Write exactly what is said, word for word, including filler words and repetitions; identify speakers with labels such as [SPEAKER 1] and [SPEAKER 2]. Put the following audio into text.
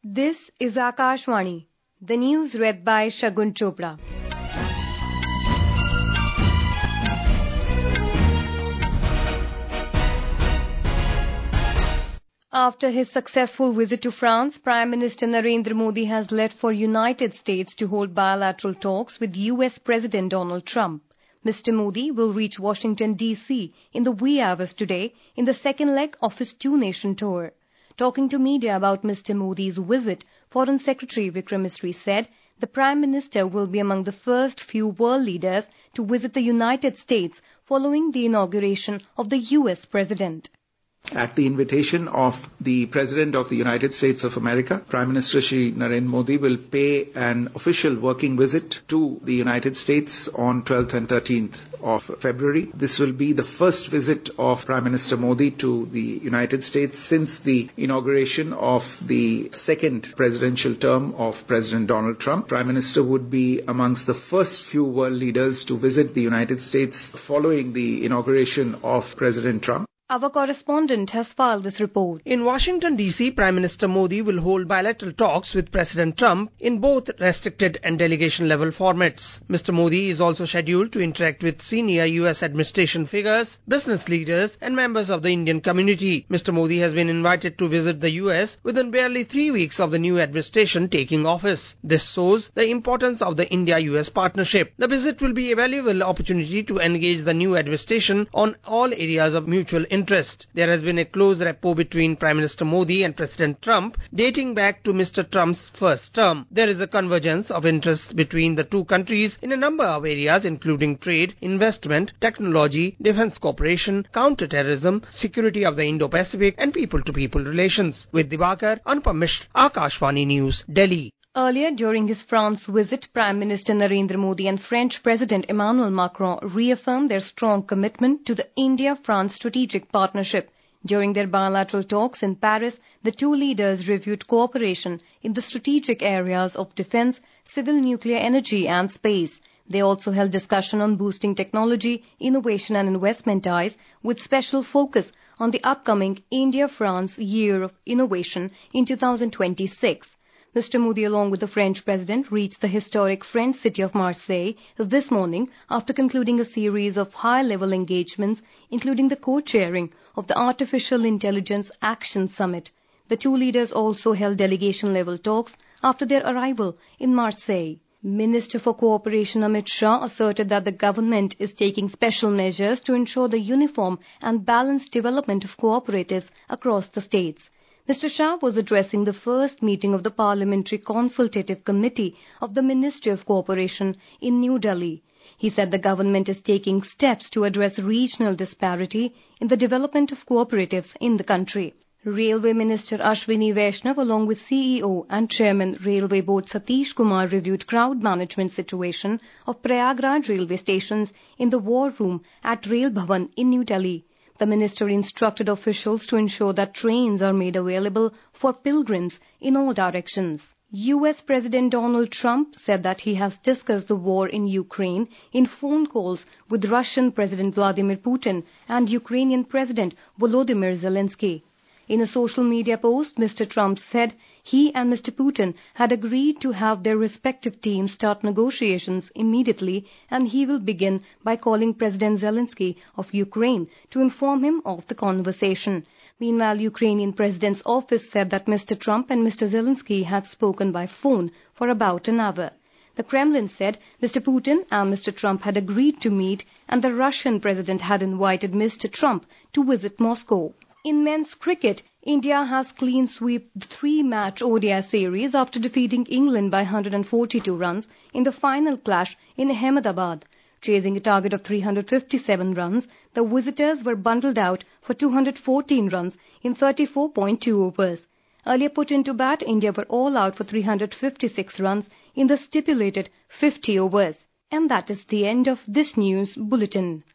[SPEAKER 1] This is Akashvani, the news read by Shagun Chopra. After his successful visit to France, Prime Minister Narendra Modi has left for United States to hold bilateral talks with U S President Donald Trump. Mister Modi will reach Washington, D C in the wee hours today in the second leg of his two-nation tour. Talking to media about Mister Modi's visit, Foreign Secretary Vikram Misri said the Prime Minister will be among the first few world leaders to visit the United States following the inauguration of the U S President.
[SPEAKER 2] At the invitation of the President of the United States of America, Prime Minister Shri Narendra Modi will pay an official working visit to the United States on twelfth and thirteenth of February. This will be the first visit of Prime Minister Modi to the United States since the inauguration of the second presidential term of President Donald Trump. Prime Minister would be amongst the first few world leaders to visit the United States following the inauguration of President Trump.
[SPEAKER 1] Our correspondent has filed this report.
[SPEAKER 3] In Washington, D C, Prime Minister Modi will hold bilateral talks with President Trump in both restricted and delegation-level formats. Mister Modi is also scheduled to interact with senior U S administration figures, business leaders and members of the Indian community. Mister Modi has been invited to visit the U S within barely three weeks of the new administration taking office. This shows the importance of the India-U S partnership. The visit will be a valuable opportunity to engage the new administration on all areas of mutual interest. Interest. There has been a close rapport between Prime Minister Modi and President Trump dating back to Mister Trump's first term. There is a convergence of interest between the two countries in a number of areas including trade, investment, technology, defense cooperation, counter-terrorism, security of the Indo-Pacific and people-to-people relations. With Diwakar, Anupam Mishra, Akashvani News, Delhi.
[SPEAKER 1] Earlier, during his France visit, Prime Minister Narendra Modi and French President Emmanuel Macron reaffirmed their strong commitment to the India-France strategic partnership. During their bilateral talks in Paris, the two leaders reviewed cooperation in the strategic areas of defense, civil nuclear energy and space. They also held discussion on boosting technology, innovation and investment ties, with special focus on the upcoming India-France Year of Innovation in two thousand twenty-six. Mister Modi, along with the French President, reached the historic French city of Marseille this morning after concluding a series of high-level engagements, including the co-chairing of the Artificial Intelligence Action Summit. The two leaders also held delegation-level talks after their arrival in Marseille. Minister for Cooperation Amit Shah asserted that the government is taking special measures to ensure the uniform and balanced development of cooperatives across the states. Mister Shah was addressing the first meeting of the Parliamentary Consultative Committee of the Ministry of Cooperation in New Delhi. He said the government is taking steps to address regional disparity in the development of cooperatives in the country. Railway Minister Ashwini Vaishnav, along with C E O and Chairman Railway Board Satish Kumar, reviewed crowd management situation of Prayagraj railway stations in the War Room at Rail Bhavan in New Delhi. The minister instructed officials to ensure that trains are made available for pilgrims in all directions. U S President Donald Trump said that he has discussed the war in Ukraine in phone calls with Russian President Vladimir Putin and Ukrainian President Volodymyr Zelensky. In a social media post, Mister Trump said he and Mister Putin had agreed to have their respective teams start negotiations immediately, and he will begin by calling President Zelensky of Ukraine to inform him of the conversation. Meanwhile, Ukrainian President's office said that Mister Trump and Mister Zelensky had spoken by phone for about an hour. The Kremlin said Mister Putin and Mister Trump had agreed to meet, and the Russian President had invited Mister Trump to visit Moscow. In men's cricket, India has clean swept the three-match O D I series after defeating England by one hundred forty-two runs in the final clash in Ahmedabad. Chasing a target of three hundred fifty-seven runs, the visitors were bundled out for two hundred fourteen runs in thirty-four point two overs. Earlier put into bat, India were all out for three hundred fifty-six runs in the stipulated fifty overs. And that is the end of this news bulletin.